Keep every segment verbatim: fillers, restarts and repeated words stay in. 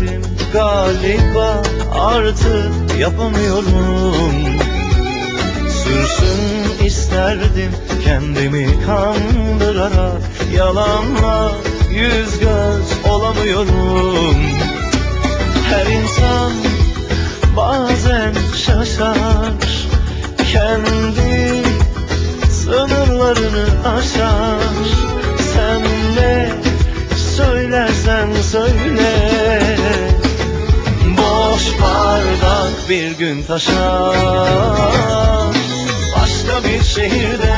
niyetim, galiba artık yapamıyorum. Sürsün isterdim kendimi kandırarak, yalanla yüz göz olamıyorum. Her insan bazen şaşar, kendi sınırlarını aşar. Sen ne söylersen söyle, boş bardak bir gün taşar. Başka bir şehirde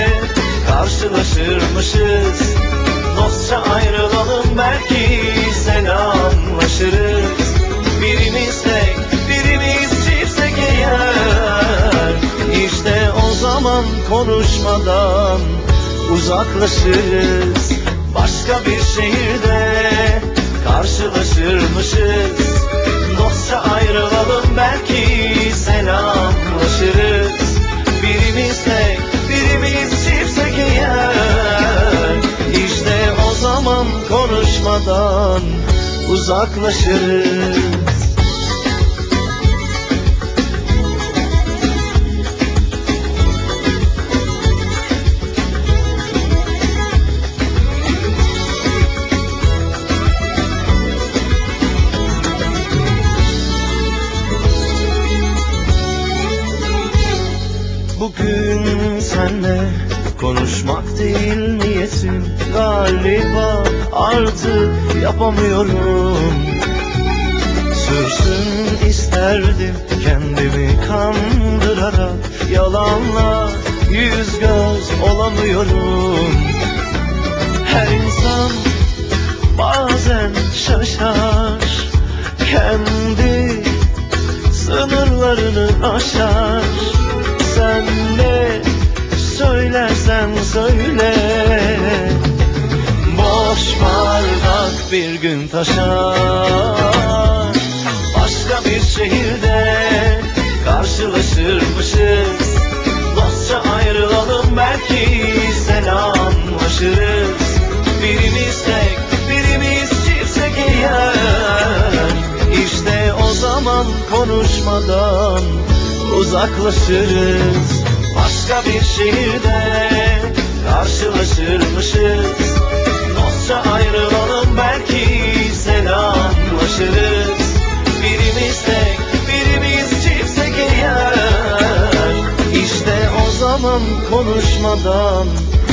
karşılaşırmışız, dostça ayrılalım belki selamlaşırız. Birimiz tek, birimiz çiftsek eğer, İşte o zaman konuşmadan uzaklaşırız. Başka bir şehirde karşılaşırmışız, dostça ayrılalım belki selamlaşırız. Birimiz tek, birimiz çiftsek eğer, İşte o zaman konuşmadan uzaklaşırız. Bugün senle konuşmak değil niyetim, galiba artık yapamıyorum. Sürsün isterdim kendimi kandırarak, yalanla yüz göz olamıyorum. Her insan bazen şaşar, kendi sınırlarını aşar. Sen ne söylersen söyle, boş bardak bir gün taşar. Başka bir şehirde karşılaşırmışız, dostça ayrılalım belki selamlaşırız. Birimiz tek, birimiz çiftsek eğer, İşte o zaman konuşmadan uzaklaşırız. Başka bir şehirde karşılaşırmışız, dostça ayrılalım belki selamlaşırız. Birimiz tek, birimiz çiftsek eğer, İşte o zaman konuşmadan